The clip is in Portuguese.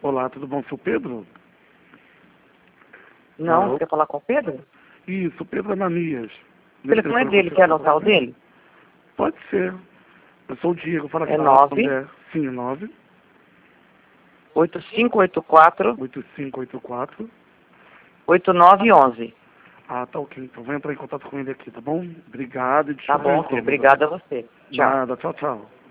Olá, tudo bom? Sou o Pedro? Não, Alô? você quer falar com o Pedro? Isso, Pedro Ananias. O telefone é dele, quer anotar o dele? Pode ser. Eu sou o Diego, fala É aqui. 9 Sim, 9 8584 8584. 8911. Ah, tá ok. Então vou entrar em contato com ele aqui, tá bom? Obrigado e Tá desculpa o bom, filho. incômodo. Obrigada a você. Tchau. Nada, tchau, tchau.